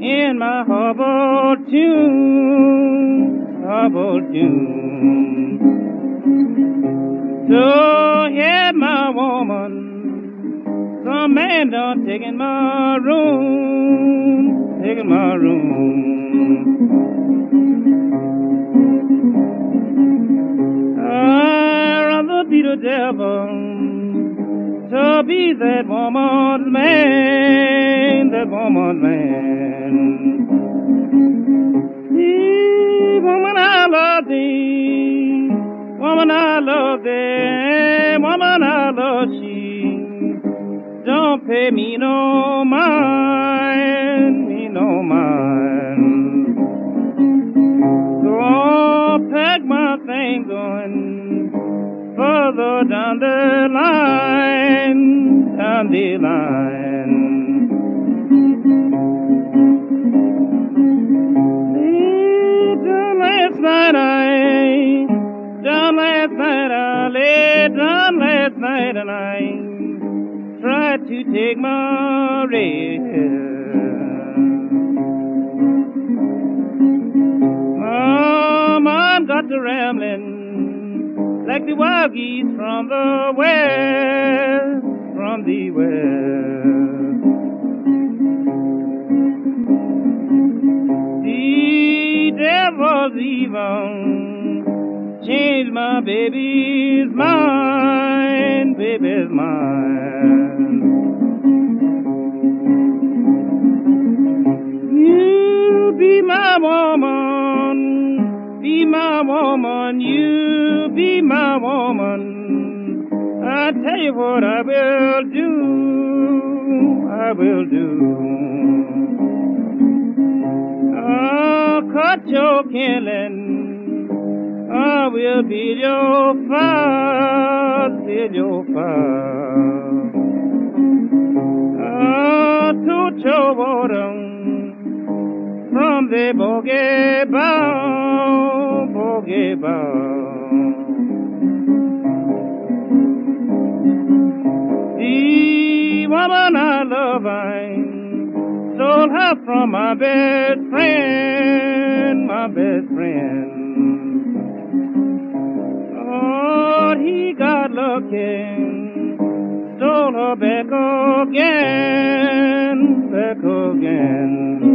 in my harbor tune, harbor tune. So yeah, my woman, some man done taking my room, taking my room. I'd rather be the devil to be that woman's man, that woman's man. Woman, I love thee. Woman, I love thee. Woman, I love she. Don't pay me no mind, me no mind. So I'll pack my things going further down the line, down the line. Down last night I lay down last night and I tried to take my rest. My mind got to rambling like the wild geese from the west, from the west. The devil's even changed my baby's mind, baby's mind. You be my woman, be my woman, you be my woman. I tell you what I will do, I will do. I'll cut your killing, I will build your fire, build your fire. I'll toot your water from the bogey bow, bogey bow. The woman I love, I stole her from my best friend, my best friend. Oh, he got lucky, stole her back again, back again.